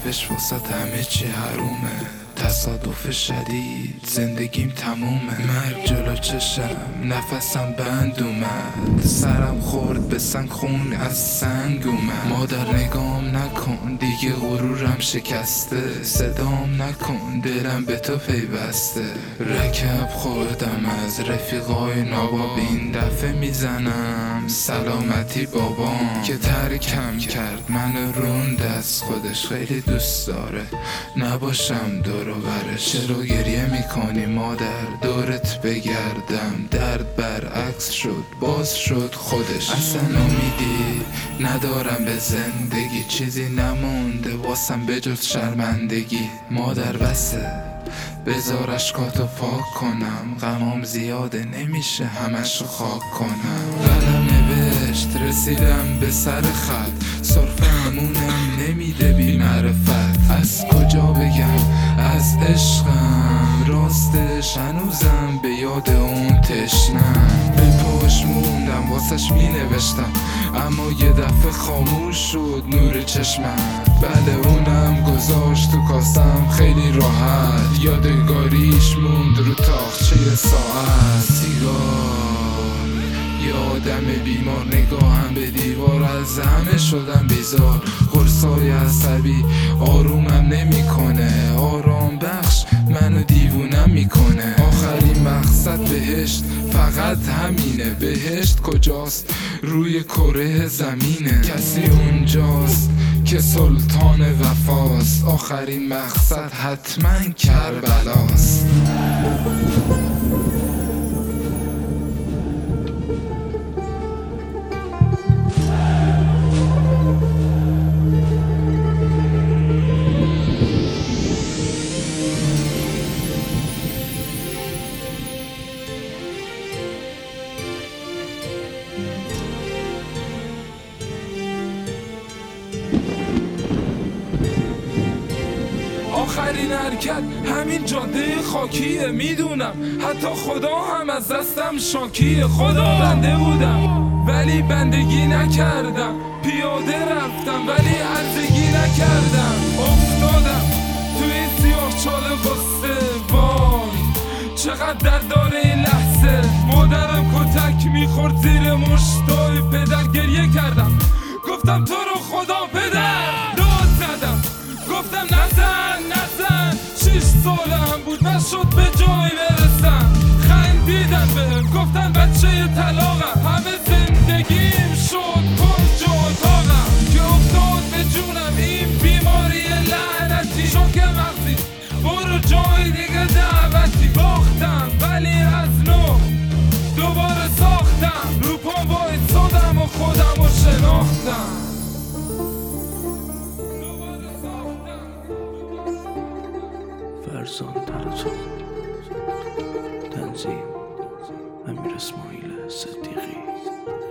نوشت واسط همه چی حرومه، تصادف شدید زندگیم تمومه. مرگ جلو چشم نفسم بند اومد، سرم خورد به سنگ خون از سنگ اومد. مادر نگام نکن دیگه غرورم شکسته، صدام نکن دلم به تو پیوسته. رکب خوردم از رفیقای ناباب، این دفعه میزنم سلامتی بابام که ترکم کرد من روند از خودش. خیلی دوست داره نباشم دور و برش. چرا گریه میکنی مادر دورت بگردم؟ درد برعکس شد باز شد خودش. اصلا امیدی ندارم به زندگی، چیزی نمونده واسم به جز شرمندگی. مادر بسه بذار اشکاتو پاک کنم، غمام زیاده نمیشه همشو خاک کنم. قلم نوشت رسیدم به سر خط، صرف همونم نمیده بی معرفت. از کجا بگم از عشقم، راستش هنوزم به یاد اون تشنم. به پاش موندم واسش می نوشتم، اما یه دفعه خاموش شد نور چشمم. بله اونم گذاشت تو کاسم خیلی راحت، یادگاریش موند رو تاقچه ساعت. سیگار یه آدم بیمار، نگاهم به دیوار، از همه شدم بیزار. قرصای عصبی آرومم نمیکنه، آرام بخش منو دیوونم میکنه. آخرین مقصد بهشت فقط همینه، بهشت کجاست؟ روی کره زمینه. کسی اونجاست که سلطان وفاست، آخرین مقصد حتما کربلاست. آخرین حرکت همین جاده خاکیه، میدونم حتی خدا هم از دستم شاکیه. خدا بنده بودم ولی بندگی نکردم، پیاده رفتم ولی عرضگی نکردم. افتادم توی سیاه چال غصه، وای چقدر درد داره این لحظه. مادرم کتک میخورد زیر مشتای پدر، گریه کردم گفتم تو رو خدا پدر. داد زدم گفتم نزن نزن، 6 سالم بود نشد به جایی برسم. خندیدن بهم گفتن بچه طلاقم، همه زندگیم شد پر جا اتاقم. که افتاد به جونم این بیماری لعنتی، شوک مغزی برو جای دیگه دعوتی. باختم ولی از نو دوباره ساختم، رو پام وایسادم و خودم رو شناختم. فرزان تراتو، تنظیم امیر اسماعیل صدیقی.